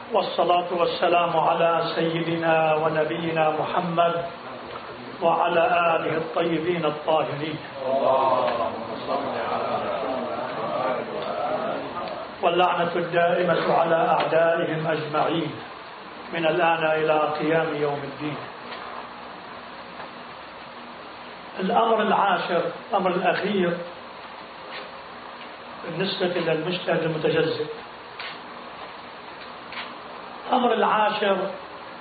والصلاة والسلام على سيدنا ونبينا محمد وعلى آله الطيبين الطاهرين، واللعنة الدائمة على أعدائهم أجمعين من الآن إلى قيام يوم الدين. الأمر العاشر، الأمر الأخير بالنسبة للمجتهد المتجزئ، الأمر العاشر: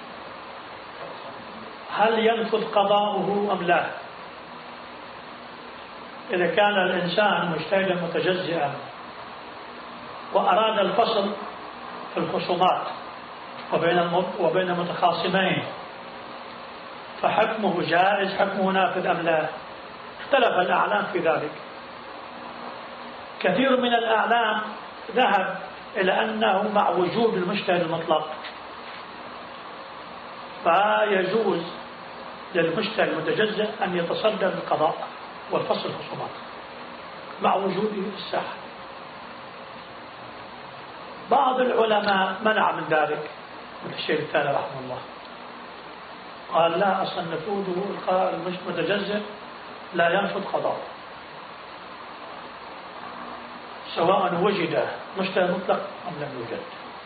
هل ينفذ قضاؤه أم لا؟ إذا كان الإنسان مجتهدا متجزئا وأراد الفصل في الخصومات وبين متخاصمين، فحكمه جائز، حكمه نافذ أم لا؟ اختلف الأعلام في ذلك. كثير من الأعلام ذهب إلى أنه مع وجود المجتهد المطلق فيجوز للمجتهد المتجزئ أن يتصدى للقضاء والفصل الخصومات مع وجوده في الساحة. بعض العلماء منع من ذلك، مثل الشيخ الثاني رحمه الله، قال لا، أصلا نفوذه المتجزئ لا ينفذ قضاء سواء وجد مجتهد مطلق أم لم يوجد.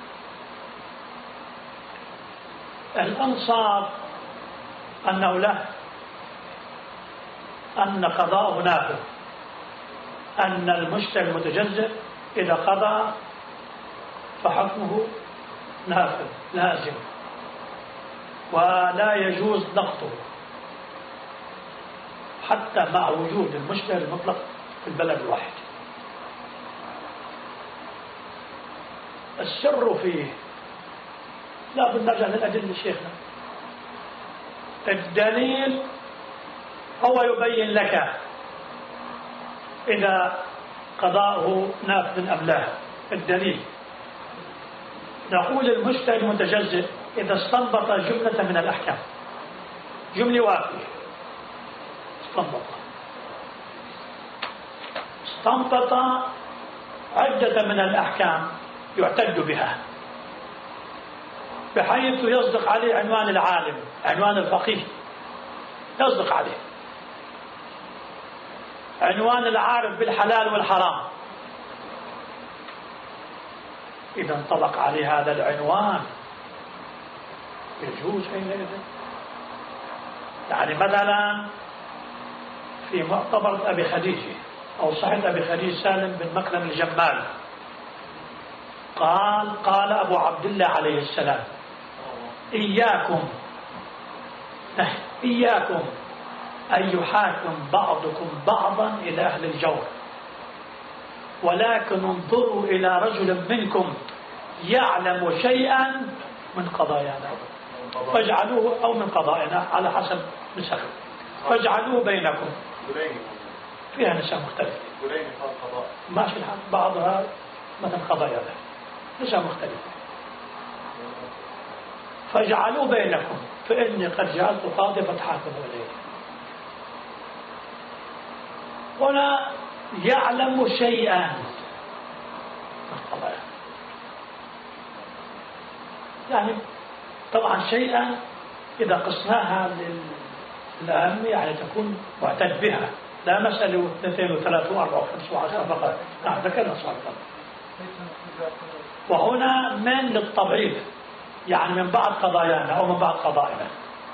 الأنصار أنه له أن قضاءه نافذ، أن المجتهد المتجزئ إذا قضى فحكمه نافذ لازم ولا يجوز نقضه حتى مع وجود المجتهد المطلق في البلد الواحد. السر فيه لا بد نرجع للأدلة شيخنا. الدليل هو يبين لك إذا قضاؤه نافذ أم لا. الدليل نقول المجتهد المتجزئ إذا استنبط جملة من الأحكام، جملة واحدة استنبط عدة من الأحكام يعتد بها، بحيث يصدق عليه عنوان العالم، عنوان الفقيه يصدق عليه، عنوان العارف بالحلال والحرام. إذا انطبق عليه هذا العنوان يجوز حينئذ. يعني مثلا في معتبر أبي خديجة أو صحيح أبي خديجة سالم بن مكرم الجمال قال أبو عبد الله عليه السلام: إياكم أن يحاكم بعضكم بعضا إلى أهل الجور، ولكن انظروا إلى رجل منكم يعلم شيئا من قضايانا فاجعلوه، أو من قضائنا على حسب نسخ، فاجعلوه بينكم. فيها نسخ مختلفة ماشي الحال، بعضها مثل قضايانا نسخ مختلفة. فاجعلوه بينكم فإني قد جعلت قاضي فتحاكموا إليه. هنا يعلم شيئا من قضايا، يعني طبعا شيئا إذا قسناها للأهم يعني تكون معتد بها، لا مسألة 2 و3 و4 و5 و10 فقط. نعم ذكرنا صارتا. وهنا من للتضعيف، يعني من بعض قضايانا أو من بعض قضائنا.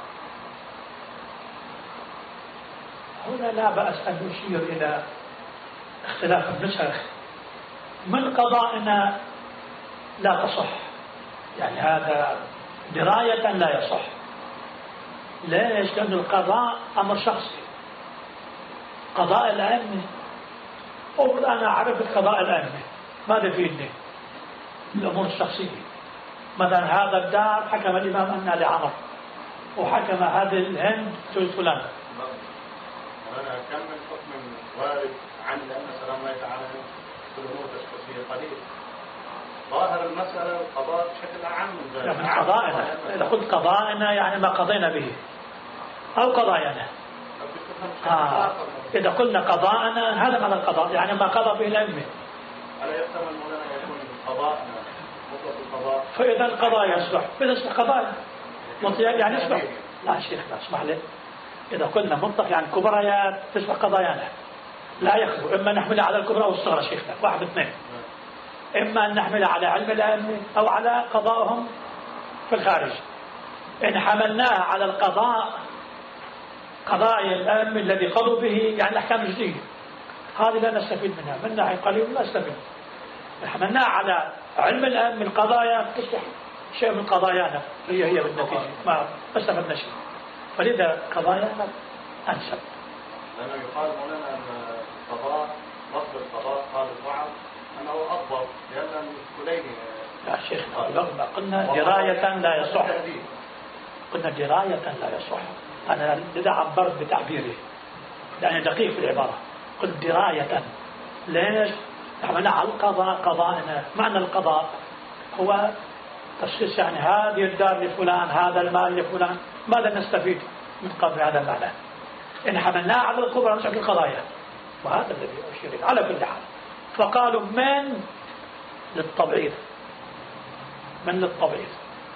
هنا لا بأس أن نشير إلى اختلاف النسخ. من قضائنا لا تصح، يعني هذا دراية لا يصح. ليش؟ لأن القضاء أمر شخصي، قضاء الأئمة. أقول أنا عرفت قضاء الأئمة، ماذا فيني؟ الأمور الشخصية. مثلا هذا الدار حكم الإمام أنها لعمر، وحكم هذه الهند فلان. أنا كم من حكم وارد عن لأن سلام الله تعالى في الأمور التشخيصية قليل. ظاهر المسألة القضاء بشكل عام من ذلك. يعني قضائنا، إذا قلت قضائنا يعني ما قضينا به أو قضايانا. إذا قلنا قضاءنا هذا معنى القضاء، يعني ما قضى به الأئمة. ألا يحتمل مولانا يكون قضاءنا فإذا القضايا يصلح، فإذا يصلح قضايا يعني يصلح. لا شيخ لا اسمح لي، إذا قلنا مطلق يعني كبريات تصلح قضايانا لا يخلو، إما نحملها على الكبرى والصغرى شيخنا، واحد اثنين، إما أن نحملها على علم الأئمة أو على قضائهم في الخارج. إن حملناها على القضاء، قضايا الأئمة الذي قضوا به يعني الأحكام الجديدة، هذه لا نستفيد منها من ناحية قليل لا نستفيد. إن حملناها على علم الأئمة القضايا تصلح شيء من قضايانا هي بالنتيجة ما استفدنا شيء، فلذا قضايانا أنسب. لأنه يقال هنا أن القضاء رفض القضاء قال البعض أنه أفضل لأن الكلين. يا شيخنا قلنا دراية لا يصح، قلنا دراية لا يصح، أنا إذا عبرت بتعبيري لأني دقيق في العبارة، قلت دراية. ليش؟ نحن على القضاء قضاءنا، معنى القضاء هو تشخيص يعني هذه الدار لفلان، هذا المال لفلان، ماذا نستفيد من قبل هذا المعنى؟ إن حملناه على الكبرى نشكل القضايا، وهذا الذي أشير على كل حال. فقالوا من للتبعيض، من للتبعيض.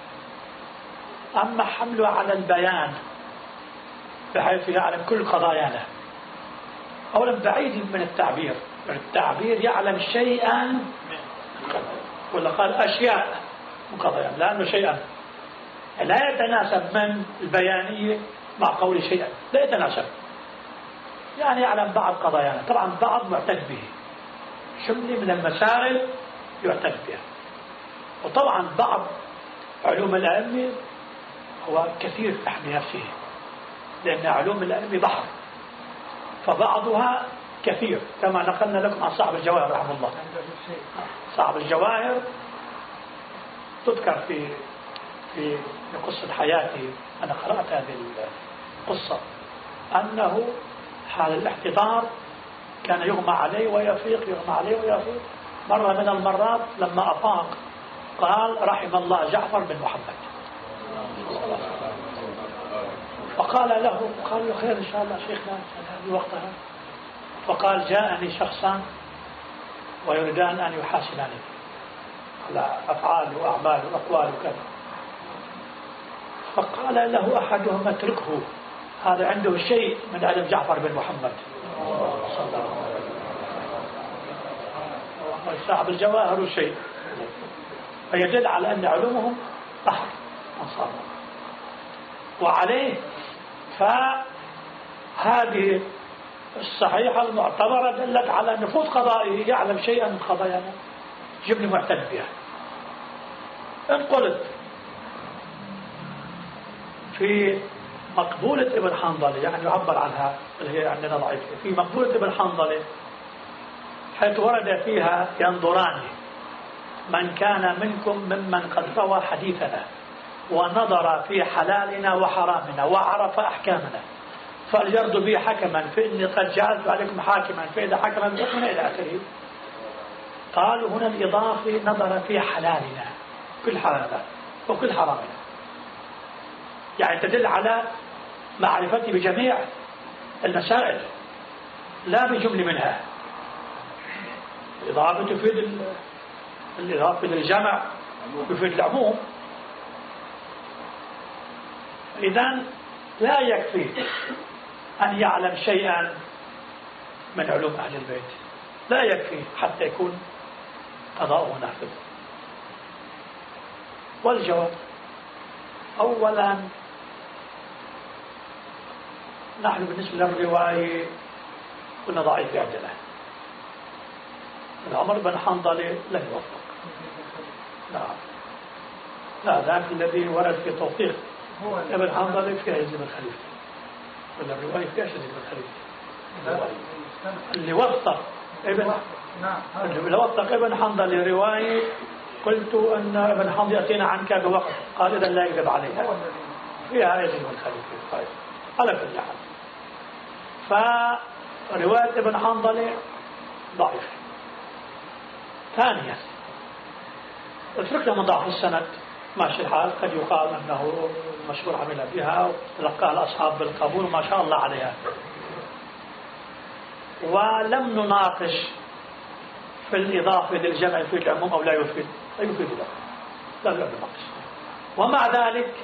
أما حمله على البيان بحيث يعلم كل قضايانا، أولا بعيد من التعبير، يعني التعبير يعلم شيئا ولا قال أشياء من قضايانا، لأنه شيئا لا يتناسب من البيانية مع قول شيئا، لا يتناسب. يعني يعلم بعض قضايانا، طبعا بعض معتد به، شمل من المسائل يعتد بها، وطبعا بعض علوم الأئمة هو كثير في حد نفسه، لأن علوم الأئمة بحر، فبعضها كثير كما نقلنا لكم عن صاحب الجواهر رحمه الله. صاحب الجواهر تذكر في قصة حياته، أنا قرأت هذه القصة، أنه حال الاحتضار كان يغمى عليه ويفيق، يغمى عليه ويفيق. مرة من المرات لما أفاق قال رحم الله جعفر بن محمد، فقال له خير إن شاء الله شيخنا في وقتها، فقال جاءني شخصان ويريدان أن يحاسباني على أفعال وأعمال وأقوال وكذا، فقال له أحدهم اتركه، هذا عنده شيء من علم جعفر بن محمد صلى الله عليه وسلم. صاحب الجواهر شيء، فيدل على أن علومهم بحر أنصار. وعليه فهذه الصحيحة المعتبرة دلت على نفوذ قضائه، يعلم شيئا من قضايانا جبني معتد بها. إن قلت في مقبولة ابن حنظلة، يعني يعبر عنها اللي هي عندنا ضعيفة، في مقبولة ابن حنظلة حيث ورد فيها ينظران من كان منكم ممن قد روى حديثنا ونظر في حلالنا وحرامنا وعرف أحكامنا فليرد بي حكما فإني قد جعلت عليكم حاكما فإذا حكما بحكمنا إلى آخره. قالوا هنا الإضافة نظر في حلالنا، كل حلالنا وكل حرامنا، يعني تدل على معرفتي بجميع المسائل لا بجمل منها. الإضافة تفيد الإضافة للجمع تفيد العموم. إذن لا يكفي أن يعلم شيئا من علوم أهل البيت، لا يكفي حتى يكون قضاؤه نافذ. والجواب أولا نحن بالنسبة للرواية كنا ضعيف عندنا. عمر بن حنظلة لم يوفق، لا ذاك الذي ورد في توثيق ابن حنظلة فيها يزيد بن خليفة، ولا الرواية فيها يزيد بن خليفة. اللي وثق ابن حنظلة رواية قلت أن ابن حنظلة يأتينا عنك بوقت، قال إذا لا يجب عليها، فيها يزيد بن خليفة. على كل حال فرواية ابن حنظلة ضعيف. ثانيا اتركنا من ضعف السند ماشي الحال، قد يقال أنه مشهور عمل بها وتلقاها الأصحاب بالقبول ما شاء الله عليها، ولم نناقش في الإضافة للجمع في العموم أو لا يفيد، لا يفيد له، لا يعد نقص. ومع ذلك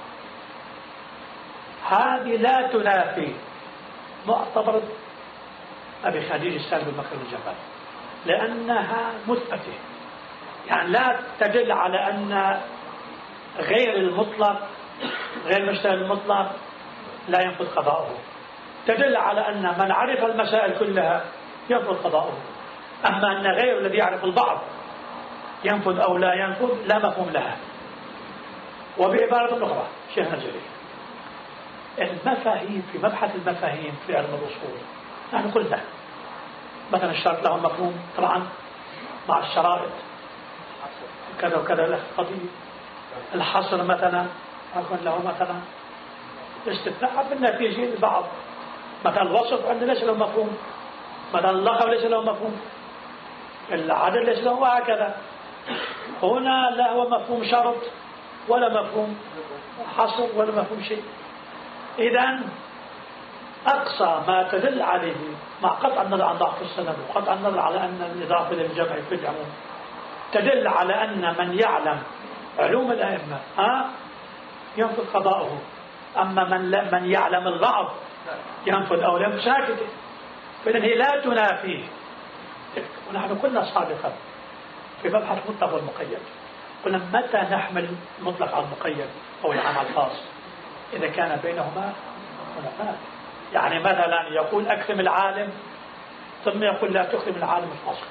هذه لا تنافي معتبر أبي خديجة السالم بن بكر الجبل، لأنها مثبتة، يعني لا تدل على أن غير المطلق غير المشتري المطلق لا ينفذ قضاؤه، تدل على أن من عرف المسائل كلها ينفذ قضاؤه. أما أن غير الذي يعرف البعض ينفذ أو لا ينفذ لا مفهوم لها. وبعبارة أخرى شيخنا الجليل، المفاهيم في مبحث المفاهيم في علم الأصول نحن قلنا مثلا الشرط له مفهوم طبعا مع الشرائط كذا وكذا له قضية، الحصر مثلا يكون له مثلا استثناء بالنتيجة البعض، مثلا الوصف عندنا ليس له مفهوم، مثلا اللقب ليس له مفهوم، العدل ليس له، وهكذا. هنا لا هو مفهوم شرط ولا مفهوم حصر ولا مفهوم شيء. إذن أقصى ما تدل عليه مع قطع النظر عن ضعف السند وقطع النظر على أن الإضافة للجمع في العموم تدل على أن من يعلم علوم الأئمة ينفذ قضاؤه، أما من يعلم البعض ينفذ أو لم ساكته. فإذن هي لا تنافيه. ونحن كنا سابقا في مبحث المطلق والمقيد قلنا متى نحمل المطلق على المقيد أو العام على الخاص؟ إذا كان بينهما منافاة. يعني مثلا يقول أكرم العالم ثم يقول لا تكرم العالم الفاصل.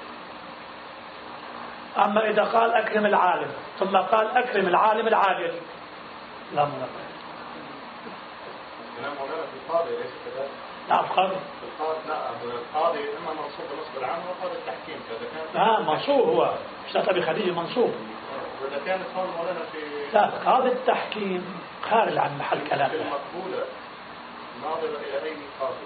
أما إذا قال أكرم العالم ثم قال أكرم العالم العادل لا منافاة. القاضي ليس كذلك. نعم القاضي. القاضي إما منصوب بالنسبة العام وقاضي التحكيم كذا. نعم منصوب هو أستاذ أبي خديجة منصوب. وإذا كانت هون مولانا في لا قاضي التحكيم خارج عن محل كلامنا. المقبولة ناظرة إلى أي قاضي؟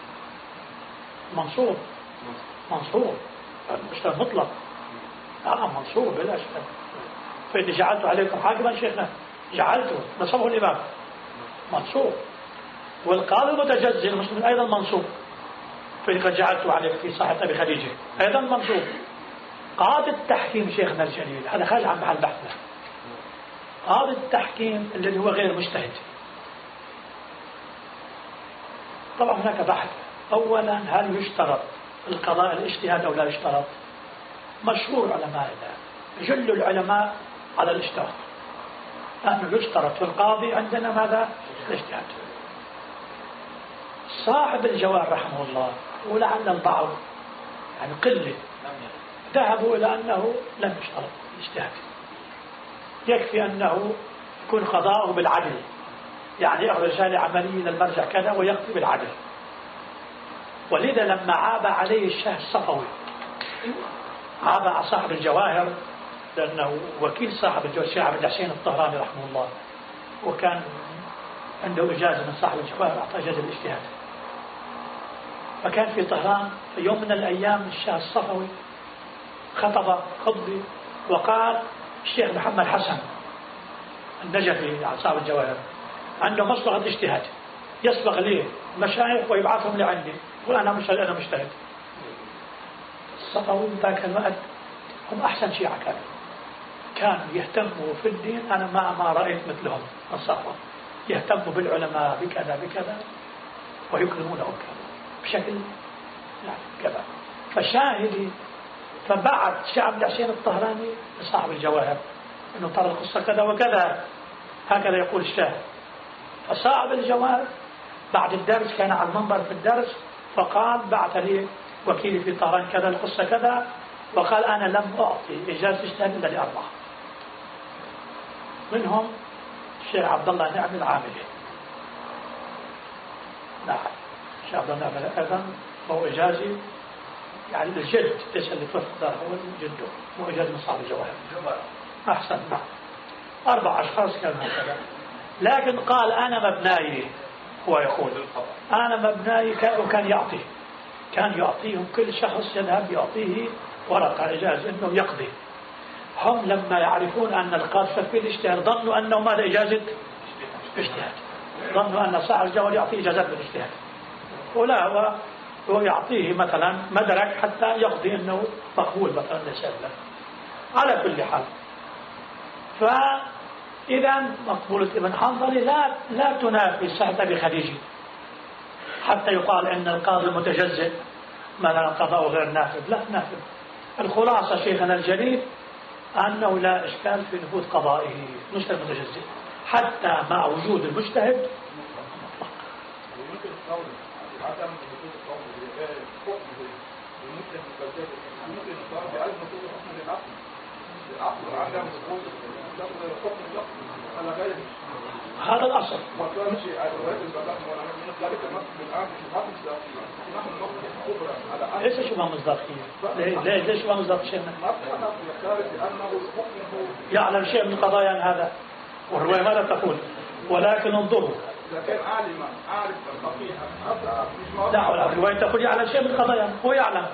منصوب مش مطلق. منصوب بلا شك. فإذا جعلت عليكم حاكما شيخنا جعلته نصبه الإمام منصوب. والقاضي المتجزئ المسلم أيضا منصوب، فإذا جعلت عليك في صاحب أبي خديجة أيضا منصوب. قاضي التحكيم شيخنا الجليل هذا خارج عن محل بحثنا. قاضي التحكيم الذي هو غير مجتهد طبعا هناك بحث. أولا هل يشترط القضاء الاجتهاد أو لا يشترط؟ مشهور علمائنا جل العلماء على الاشتراط، أنه يشترط في القاضي عندنا ماذا؟ الاجتهاد. صاحب الجواب رحمه الله ولعل البعض يعني قلة ذهبوا إلى أنه لم يشترط الاجتهاد، يكفي أنه يكون قضاءه بالعدل، يعني يأخذ رسالة عملية للمرجع كذا ويقضي بالعدل. ولذا لما عاب عليه الشاه الصفوي عاب على صاحب الجواهر لأنه وكيل صاحب الجواهر الشيخ عبد الحسين الطهراني رحمه الله، وكان عنده إجازة من صاحب الجواهر أعطاه إجازة الاجتهاد. فكان في طهران في يوم من الأيام الشاه الصفوي خطبة وقال الشيخ محمد حسن النجفي صاحب الجواهر عنده مصلحة اجتهاد يسبق ليه المشايخ ويبعثهم لعندي يقول أنا مجتهد. الصفوي ذاك الوقت هم أحسن شيعة كانوا يهتموا في الدين. أنا ما رأيت مثلهم الصفوة يهتموا بالعلماء بكذا ويكرمونهم بشكل كذا. فشاهدي فبعد شعب الحسين الطهراني لصاحب الجواهر انه ترى القصه كذا وكذا هكذا يقول الشاهد. فصاحب الجواهر بعد الدرس كان على المنبر في الدرس فقال بعث لي وكيلي في طهران كذا القصه كذا، وقال انا لم اعطي اجازه اجتهاد الا لاربعه منهم الشيخ عبد الله نعم العاملي. نعم الشيخ عبد الله نعم ايضا هو اجازي يعني الجد ليس اللي توفى هو جده مو إجازة من صاحب الجواهر. أحسن. نعم 4 أشخاص كانوا هكذا. لكن قال أنا مبناي، هو يقول أنا مبناي وكان يعطيهم كل شخص يذهب يعطيه ورقة إجازة أنه يقضي. هم لما يعرفون أن القاضي في الاجتهاد ظنوا أنه ماذا إجازة اجتهاد، ظنوا أن صاحب الجواهر يعطيه إجازات بالاجتهاد ولا هو يعطيه مثلا مدرك حتى يقضي أنه مقبول مثلا لسائل له. على كل حال فإذا مقبولة ابن حنظلي لا تنافي صحة أبي خديجة حتى يقال إن القاضي المتجزئ مثلا قضاء غير نافذ. لا نافذ. الخلاصة شيخنا الجليل أنه لا إشكال في نفوذ قضائه مش المتجزئ حتى مع وجود المجتهد. هذا الأصل. ليش شو مصداقية؟ ليش ما مصداق شيء؟ يعلم شيء من قضايا هذا والرواية ماذا تقول؟ ولكن انظروا لا الرواية تقول يعلم شيء من قضايا هو يعلم.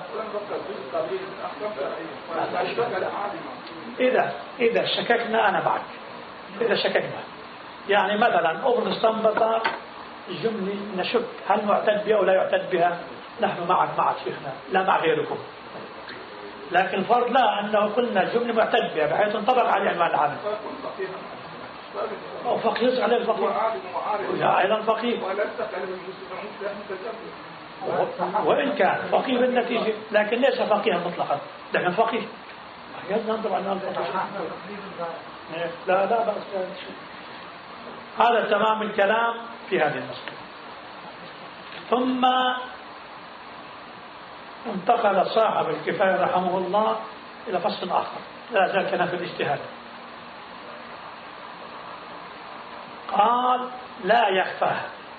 إذا شككنا أنا بعد إذا شككنا يعني مثلا أبرز استنبط جملة نشك هل معتد بها أو لا يعتد بها. نحن معك شيخنا لا مع غيركم. لكن الفرض لا أنه قلنا الجملة معتد بها بحيث انطبق عليه عنوان العالم أو فقيه عليه الفقيه ويا أيضا فقيه وإن كان فقيه بالنتيجة لكن ليس فقيها مطلقا لكن فقيه ننظر عنوان الفقيه. لا بأس هذا تمام الكلام في هذه المسألة. ثم انتقل صاحب الكفاية رحمه الله إلى فصل آخر لا زال كان في الاجتهاد. قال لا يخفى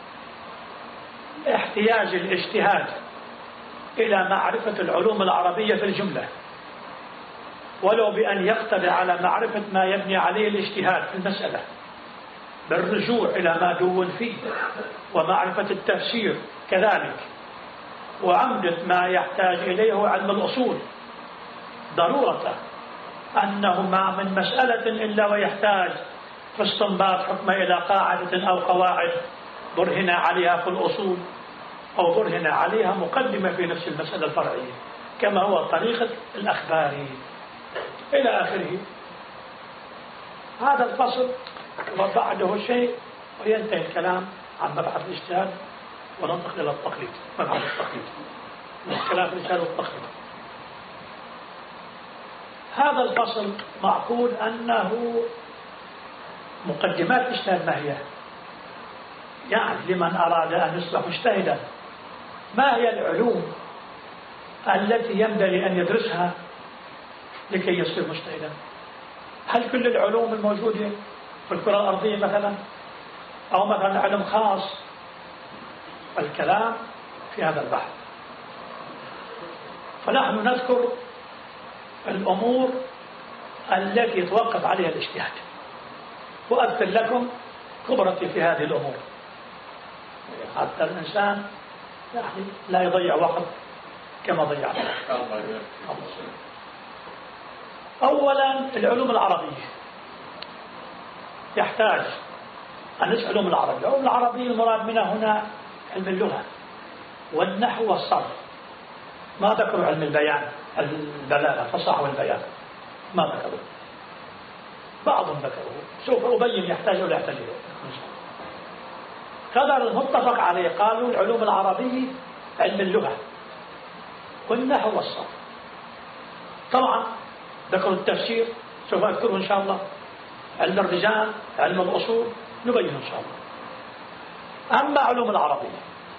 احتياج الاجتهاد إلى معرفة العلوم العربية في الجملة ولو بأن يقتضي على معرفة ما يبني عليه الاجتهاد في المسألة بالرجوع إلى ما دون فيه ومعرفة التفسير كذلك وعمدة ما يحتاج إليه علم الأصول ضرورة أنه ما من مسألة إلا ويحتاج في استنباط حكم إلى قاعدة أو قواعد برهن عليها في الأصول أو برهن عليها مقدمة في نفس المسألة الفرعية كما هو طريقة الأخباري إلى آخره. هذا الفصل وبعده شيء وينتهي الكلام عن مبحث الاجتهاد وننتقل إلى التقليد. مبحث التقليد من خلاف الاجتهاد والتقليد. هذا الفصل معقول أنه مقدمات الاجتهاد ما هي يعني لمن أراد أن يصبح مجتهدا ما هي العلوم التي ينبغي أن يدرسها لكي يصير مجتهدا. هل كل العلوم الموجودة في الكرة الأرضية مثلا أو مثلا علم خاص؟ الكلام في هذا البحث. فنحن نذكر الأمور التي يتوقف عليها الاجتهاد وأذكر لكم خبرتي في هذه الأمور حتى الإنسان يعني لا يضيع وقت كما ضيع. أولا العلوم العربية يحتاج أن نسأل علوم العربية. العلوم العربية المراد منها هنا علم اللغة والنحو والصرف. ما ذكروا علم البيان البلاغة الفصاحة والبيان ما ذكروا. بعضهم ذكروه سوف أبين يحتاج ولا يحتاج قدر المتفق عليه. قالوا العلوم العربية علم اللغة والنحو والصرف. طبعا ذكروا التفسير سوف أذكره إن شاء الله. علم الرجال علم الأصول نبين إن شاء الله. أما علوم العربية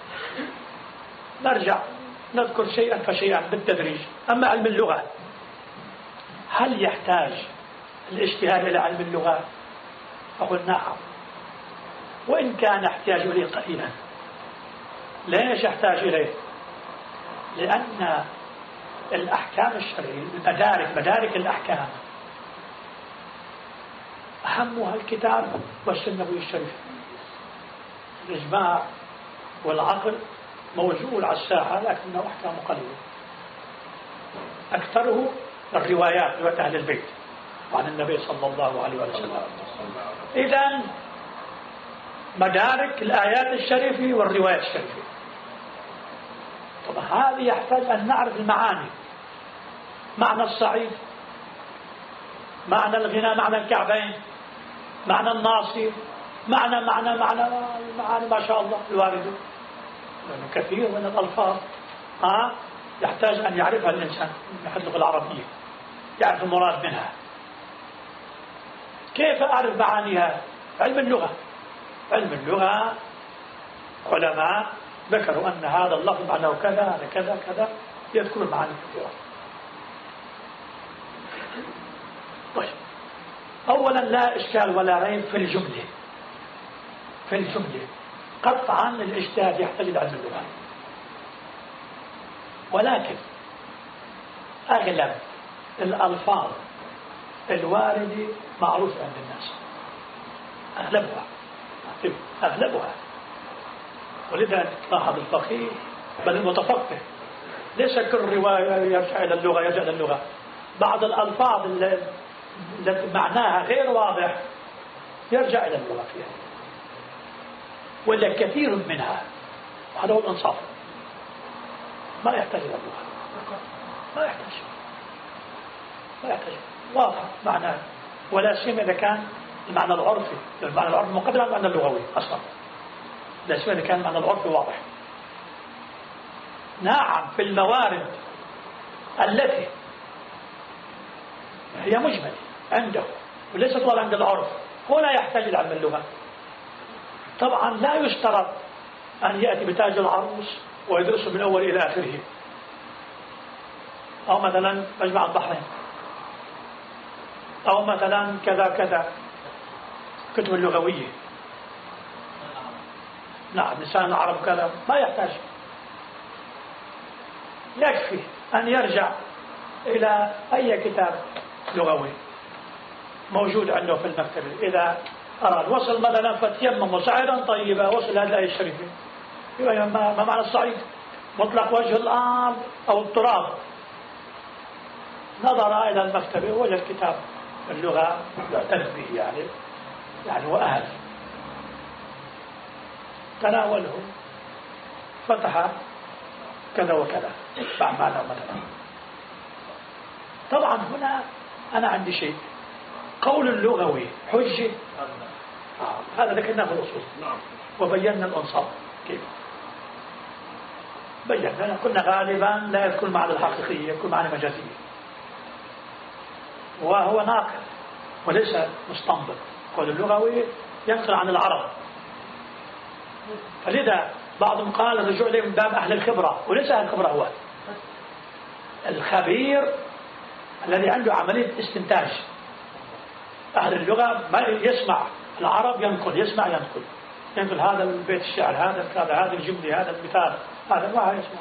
نرجع نذكر شيئا فشيئا بالتدريج. أما علم اللغة هل يحتاج الاجتهاد إلى علم اللغة؟ أقول نعم وإن كان احتاج إليه قليلا. ليش يحتاج إليه؟ لأن الأحكام الشرعية مدارك الأحكام أهمها الكتاب والسنة الشريفة. الإجماع والعقل موجود على الساحة لكنه أحكام قليلة أكثره الروايات روايات أهل البيت عن النبي صلى الله عليه وسلم. إذن مدارك الآيات الشريفة والروايات الشريفة. طبعا هذه يحتاج أن نعرف المعاني. معنى الصعيد معنى الغنى، معنى الكعبين، معنى الناصي، معنى ما شاء الله الواردة. لأنه كثير من الألفاظ يحتاج أن يعرفها الإنسان من اللغة العربية، يعرف المراد منها. كيف أعرف معانيها؟ علم اللغة. علم اللغة علماء ذكروا أن هذا اللفظ معناه كذا، هذا كذا كذا، يذكرون معاني كثيرة. طيب، أولا لا إشكال ولا ريب في الجملة. في الجملة قطعا الاجتهاد يحتاج إلى علم اللغة، ولكن أغلب الألفاظ الواردة معروفة عند الناس، أغلبها. ولذا لاحظ الفقيه بل المتفقه ليس كل رواية يرجع إلى اللغة يرجع إلى اللغة. بعض الألفاظ التي معناها غير واضح يرجع إلى اللغة فيها، ولا كثير منها. هذا هو الإنصاف، ما يحتاج إلى اللغة، ما يحتاج واضح معناه، ولا سيما إذا كان المعنى العرفي. المعنى العرفي مقدم على المعنى اللغوي أصلا، لا سيما إذا كان المعنى العرفي واضح. نعم، في الموارد التي هي مجملة عنده وليست ولا عند العرف، هو لا يحتاج إلى علم اللغة. طبعا لا يشترط أن يأتي بتاج العروس ويدرسه من أول إلى آخره، أو مثلا مجمع البحرين، أو مثلا كذا كذا كتب اللغوية. نعم، لسان العرب كذا، ما يحتاج. يكفي أن يرجع إلى أي كتاب لغوي موجود عنده في المكتبة. إذا أراد وصل مثلا فتيمم صعيدا طيبا، وصل هذه الآية الشريفة. ما معنى الصعيد؟ مطلق وجه الأرض أو التراب. نظر إلى المكتبة وجد كتاب اللغة يعترف به، يعني هو أهل، تناوله، فتح كذا وكذا فأعماله مثلا. طبعا هنا أنا عندي شيء، قول اللغوي حجة، هذا ذكرناه في الأصول وبينا الأنصاب كيف بينا. كنا غالبا لا يكون معنى الحقيقية، يكون معنى مجازية، وهو ناقل وليس مستنبط. قول اللغوي ينقل عن العرب، فلذا بعضهم قال الرجوع إليه من باب أهل الخبرة، وليس أهل الخبرة، هو الخبير الذي عنده عملية استنتاج. أهل اللغة ما يسمع العرب ينقل، يسمع ينقل هذا البيت الشعر، هذا الجملة، هذا المثال، هذا ما يسمع.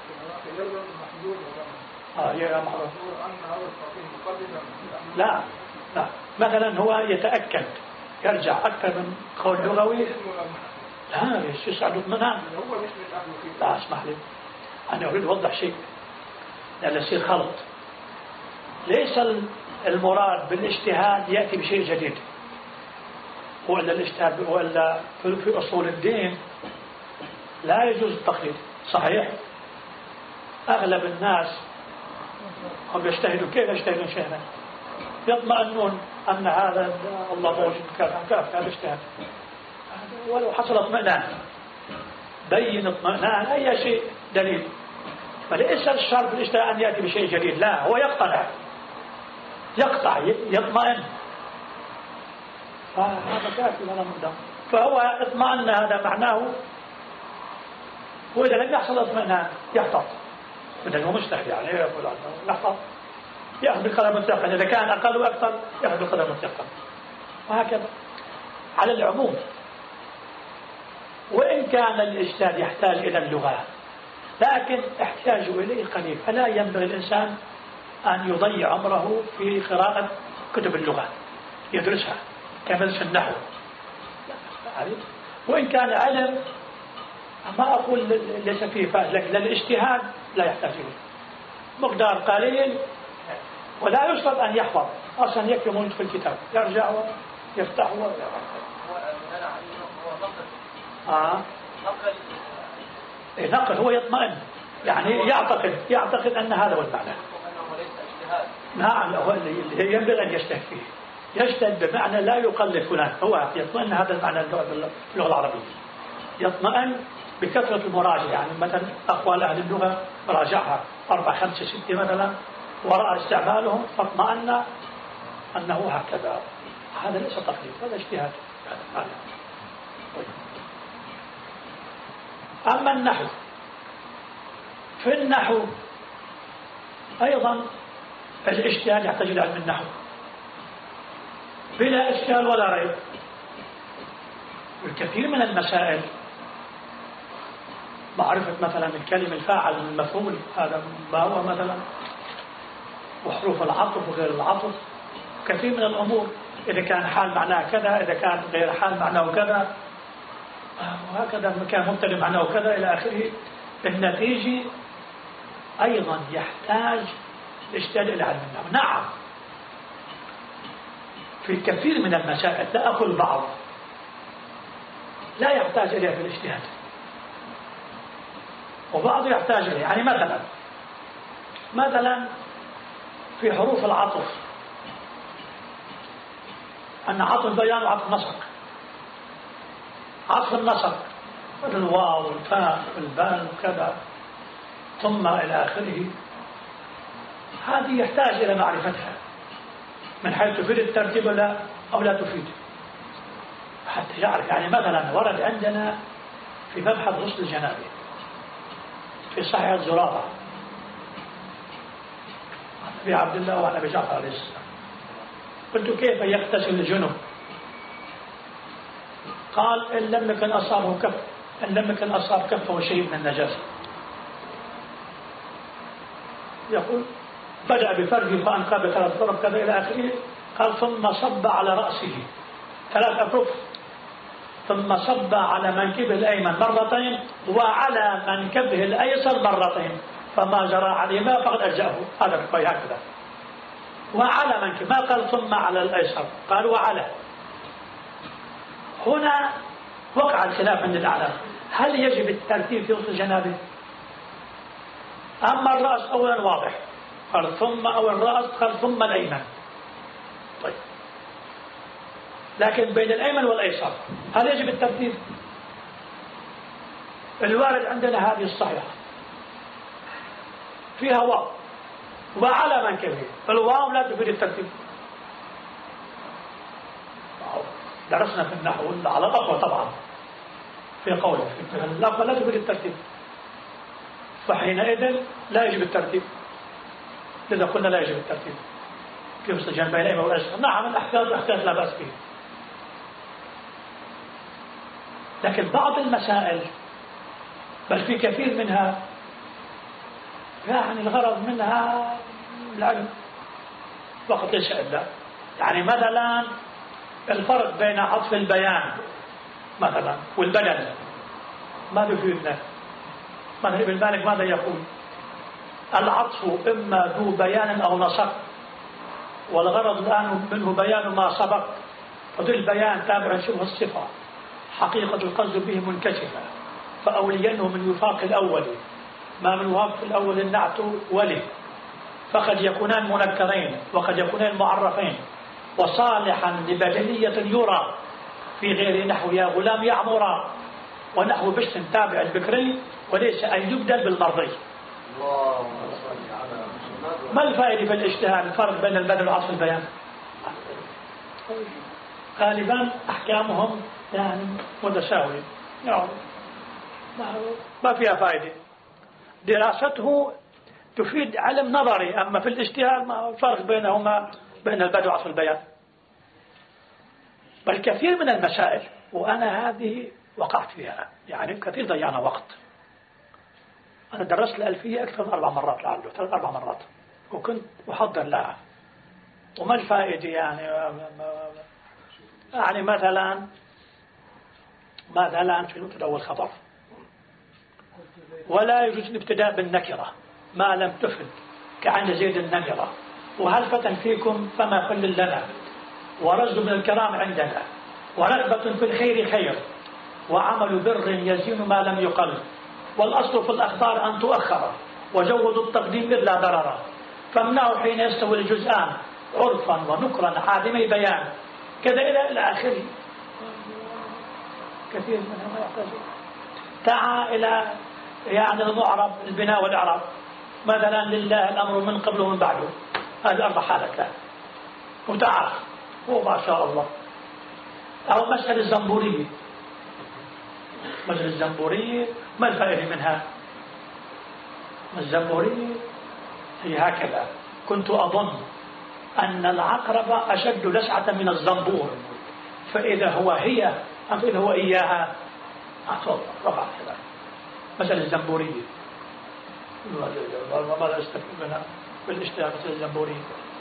لا مثلا هو يتأكد، يرجع أكثر من قول لغوي. لا يسعد اطمئنان. لا اسمح لي، أنا أريد أوضح شيء لأن يصير خلط. ليس المراد بالاجتهاد يأتي بشيء جديد، وإلا الاجتهاد وإلا في أصول الدين لا يجوز التقليد. صحيح أغلب الناس هم يجتهدوا. كيف يجتهدون شيئا؟ يطمئنون أن هذا الله موجود كذا هذا اجتهاد، ولو حصل اطمئنان. بين اطمئنان أي شيء دليل. فليس الشرط في الاجتهاد أن يأتي بشيء جديد، لا، هو يقتنع، يقطع، يطمئن، فهذا كافي لنا مقدم. فهو اطمئن، هذا معناه. وإذا لم يحصل اطمئنان يحتاط، إذا هو مجتهد يقول يحتاط، يأخذ بالقدم الثقل، إذا كان أقل وأكثر يأخذ بالقدم الثقل، وهكذا على العموم. وإن كان الاجتهاد يحتاج إلى اللغة، لكن احتاجه إليه قليل، فلا ينبغي الإنسان أن يضيع عمره في قراءة كتب اللغة يدرسها كمدرس النحو. وإن كان علم ما أقول ليس فيه فائدة، لكن الاجتهاد لا يحتاج إليه، مقدار قليل، ولا يشرط أن يحفظ، أصلا يكفي موجود في الكتاب، يرجع ويفتح نقل هو يطمئن، يعني يعتقد أن هذا هو المعنى. نعم، هو اللي ينبغي أن يجتهد فيه. يجتهد بمعنى لا يقلد فلان، هو يطمئن، هذا المعنى في اللغة العربية. يطمئن بكثرة المراجعة، يعني مثلا أقوال أهل اللغة راجعها 4 5 6 مثلا، ورأى استعمالهم فاطمأن أنه هكذا. هذا ليس تقليد، هذا اجتهاد. أما النحو، في النحو أيضا الاجتهاد يحتاج إلى علم النحو بلا إشكال ولا ريب. الكثير من المسائل معرفة مثلا الكلمة الفاعل من المفعول، هذا ما هو مثلا، وحروف العطف وغير العطف، كثير من الأمور إذا كان حال معناه كذا، إذا كان غير حال معناه كذا، وهكذا كان مبتدأ معناه كذا إلى آخره. النتيجة أيضا يحتاج الاجتهاد إلى علم النحو. نعم، في كثير من المسائل، لا أقول بعض، لا يحتاج إليها في الاجتهاد، وبعض يحتاج إليه. يعني مثلا في حروف العطف، أن عطف بيان وعطف نسق. عطف النسق الواو والفاء والباء وكذا ثم إلى آخره، هذه يحتاج إلى معرفتها من حيث تفيد الترتيب أو لا تفيد، حتى يعرف. يعني مثلا ورد عندنا في مبحث غسل الجنابة في صحيح الزرارة عن أبي عبد الله وعن أبي جعفر عليه السلام، قلت كيف يغتسل الجنب؟ قال إن لم يكن أصاب كفه شيء من النجاسة. يقول بدأ بفرجه فأنقى ب3 ضرب كذا إلى آخره. قال ثم صب على رأسه 3 أكف، ثم صب على منكبه الأيمن مرتين وعلى منكبه الأيسر مرتين، فما جرى عليه ما فقد أجزأه. هذا الرواية هكذا، وعلى منكب، ما قال ثم على الأيسر، قال وعلى. هنا وقع الخلاف عند الأعلام، هل يجب الترتيب في غسل الجنابة؟ أما الرأس أولا واضح، قال ثم، أو الرأس قال ثم الأيمن. طيب، لكن بين الأيمن والأيسر هل يجب الترتيب؟ الوارد عندنا هذه الصحيحة فيها واو وعلى منكبه، فالواو لا تفيد الترتيب. درسنا في النحو على الأقوى طبعا في قوله الأقوى لا تفيد الترتيب، فحينئذ لا يجب الترتيب. إذا قلنا لا يجب الترتيب في غسل الجنابة بين الأيمن والأيسر، نعم الاحتياط لا بأس به. لكن بعض المسائل، بل في كثير منها، يعني الغرض منها العلم فقط ليس إلا. يعني مثلا الفرق بين عطف البيان مثلا والبدل ما يفيدنا. مثلا ابن مالك ماذا يقول؟ العطف إما ذو بيان أو نسق، والغرض الآن منه بيان ما سبق، فذو البيان تابع شبه الصفة، حقيقة القصد به منكشفة، فأولينه من وفاق الأول، ما من وفاق الأول النعت ولي، فقد يكونان منكرين وقد يكونان معرفين، وصالحا لبدلية يرى في غير نحو يا غلام يعمر، ونحو بشت تابع البكري، وليس أن يبدل بالمرضي. ما الفائدة في الاجتهاد الفرق بين البدل وعطف البيان؟ غالبا أحكامهم يعني متساوية، يعني ما فيها فائدة. دراسته تفيد علم نظري، أما في الاجتهاد ما الفرق بينهما بين البدل وعطف البيان. بل كثير من المسائل، وأنا هذه وقعت فيها، يعني كثير ضيعنا وقت. أنا درست الألفية أكثر من 4 مرات لعله 3 4 مرات، وكنت أحضر لها. وما الفائدة يعني مثلا في المبتدأ والخبر، ولا يجوز الابتداء بالنكرة ما لم تفد، كعن زيد النمرة، وهل فتن فيكم فما كل لنا، ورجل من الكرام عندنا، ورغبة في الخير خير، وعمل بر يزين ما لم يقل، والأصل في الأخبار أن تؤخر، وجود التقديم إذ لا ضرر، فامنعه حين يستوي الجزآن عرفا ونكرا عادمي بيان كذا إلى آخره. كثير منها ما يحتاج. تعا إلى يعني المعرب البناء والإعراب مثلا لله الأمر من قبل ومن بعده، هذه 4 حالات له وتعال هو ما شاء الله. أو مسألة الزنبورية، مسألة الزنبورية ما الفائدة منها؟ الزنبورية هي هكذا: كنت أظن أن العقرب أشد لسعة من الزنبور، فإذا هو هي أم فإذا هو إياها رفع كذا. مسألة الزنبورية ماذا استفيد منها بالاشتهار؟ مسألة الزنبورية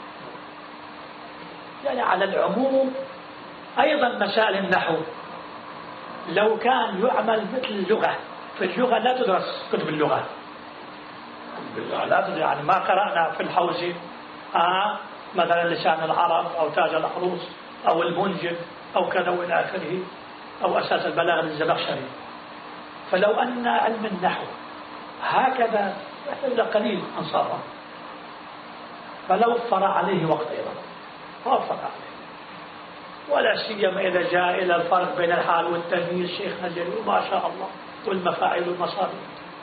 يعني على العموم. أيضا مسائل النحو لو كان يعمل مثل اللغة، في اللغة لا تدرس كتب اللغة، لا تدرس يعني ما قرأنا في الحوزي مثلا لسان العرب أو تاج العروس أو المنجد أو كذا وإلى آخره، أو أساس البلاغة للزمخشري. فلو أن علم النحو هكذا يحتاج قليل أنصافا، فلو وفر عليه وقت أيضا وفر عليه، ولا سيما إذا جاء إلى الفرق بين الحال والتمييز شيخنا الجليل ما شاء الله، والمفاعل والمصادر.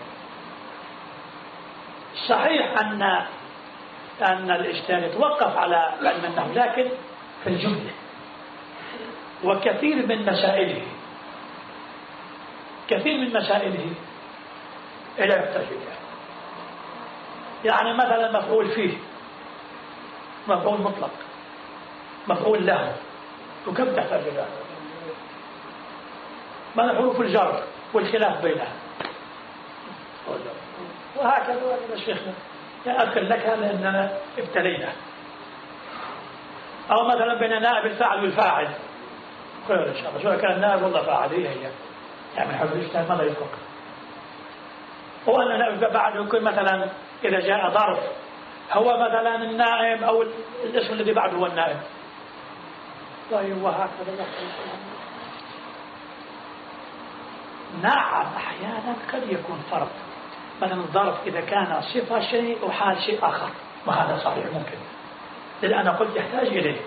صحيح أن الإشكال يتوقف على علم النحو، لكن في الجملة وكثير من مسائله لا يحتاج إليه. يعني مثلا مفعول فيه، مفعول مطلق، مفعول له، وكم تحتاج إليه؟ ما حروف الجر والخلاف بينها وهكذا. يا شيخنا أذكر لك لأننا ابتلينا. أو مثلا بين نائب الفاعل والفاعل، خير إن شاء الله. شو كان نائب والله فاعل هي يعني حفظ الإجتهاد ماذا يفرق؟ هو أن نائب بعد يكون مثلا إذا جاء ظرف هو مثلا النائب أو الاسم الذي بعده هو النائب. طيب وهكذا. نعم أحيانا قد يكون فرق، مثلا الظرف إذا كان صفة شيء وحال شيء آخر، وهذا صحيح ممكن، لأن أنا قلت يحتاج إليه.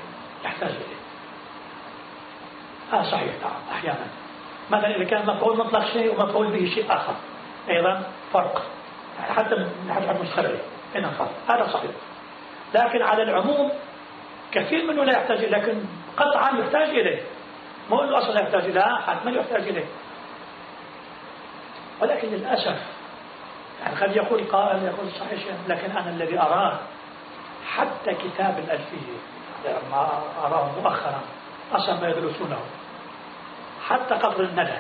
صحيح نعم أحيانا. مثلا إذا كان مفعول مطلق شيء ومفعول به شيء آخر أيضا فرق، حتى من حيث المشترك هنا فرق، هذا صحيح. لكن على العموم كثير منه لا يحتاج، لكن قطعا يحتاج إليه، مو أنه أصلا يحتاج إليه، حتما يحتاج إليه. ولكن للأسف يعني قد يقول قائل يقول صحيح، لكن أنا الذي أراه حتى كتاب الألفية ما أراه مؤخرا أصلا ما يدرسونه، حتى قبر الندى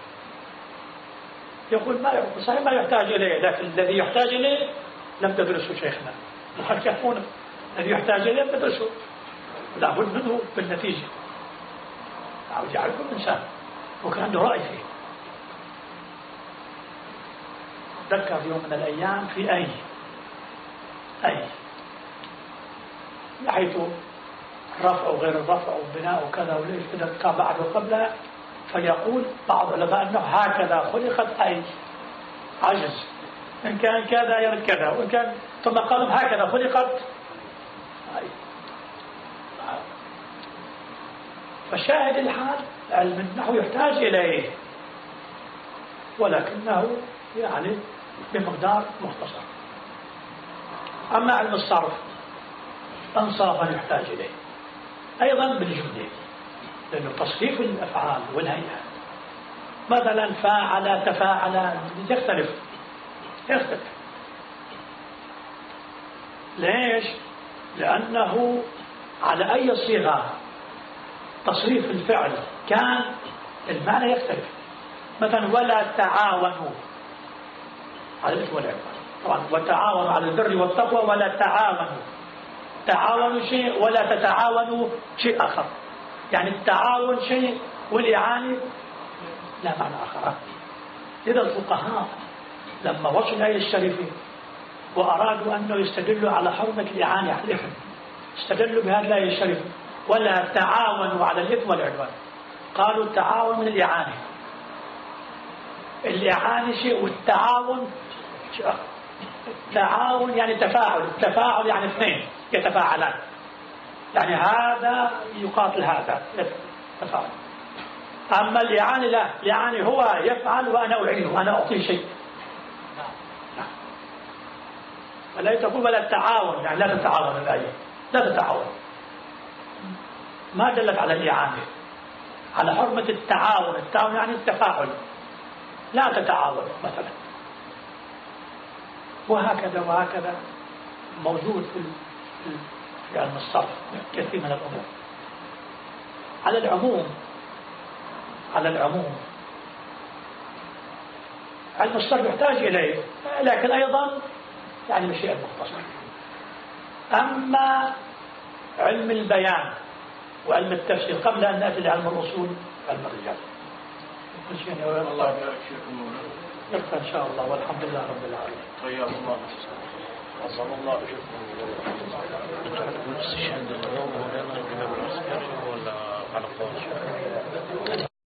يقول ما صحيح ما يحتاج إليه، لكن الذي يحتاج إليه لم تدرسه شيخنا محكفون. الذي يحتاج إليه لم تدرسه، لا بد منه بالنتيجة. عاوز يعرف الإنسان وكان عنده رأي فيه. ذكر يوم من الأيام في أي نحيث رفع وغير الرفع وبناء وكذا وليش كذا بعد وقبلها، فيقول بعض العلماء أنه هكذا خلقت أي عجز، إن كان كذا يرد كذا، وإن كان ثم قالوا هكذا خلقت أي. فشاهد الحال علم النحو يحتاج إليه، ولكنه يعني بمقدار مختصر. أما علم الصرف أنصافا يحتاج إليه أيضا بالجملة، لأنه تصريف الأفعال والهيئة مثلا فاعل تفاعل يختلف. ليش؟ لأنه على أي صيغة تصريف الفعل كان المعنى يختلف. مثلا ولا تعاونوا على الإثم والعدوان، طبعا وتعاونوا على البر والتقوى، ولا تعاونوا شيء ولا تتعاونوا شيء آخر، يعني التعاون شيء والإعانة لا معنى آخر. إذا الفقهاء لما وصلوا الآية الشريفة وأرادوا أنه يستدلوا على حرمة الإعانة على الإثم، استدلوا بهذه الآية الشريفة ولا تعاونوا على الإثم والعدوان، قالوا التعاون من الإعانة شيء والتعاون شيء آخر. تعاون يعني تفاعل، التفاعل يعني اثنين يتفاعلان، يعني هذا يقاتل هذا تفاعل. أما الإعانة لا، الإعانة هو يفعل وأنا أعينه، أنا أعطيه شيء. فلا تقول ولا التعاون، يعني لا تتعاون الآية، لا تتعاون، ما دلت على الإعانة، على حرمة التعاون. التعاون يعني التفاعل، لا تتعاون مثلا. وهكذا وهكذا موجود في علم الصرف كثير من الأمور. على العموم علم الصرف يحتاج إليه، لكن أيضا يعني بشيء مختصر. أما علم البيان وعلم التفسير قبل أن نأتي لعلم الأصول علم الرجال. الله يبارك فيكم. يبقى إن شاء الله، والحمد لله رب العالمين. حياكم الله. عظم الله أجركم. نفس الشهادة اليوم ولا على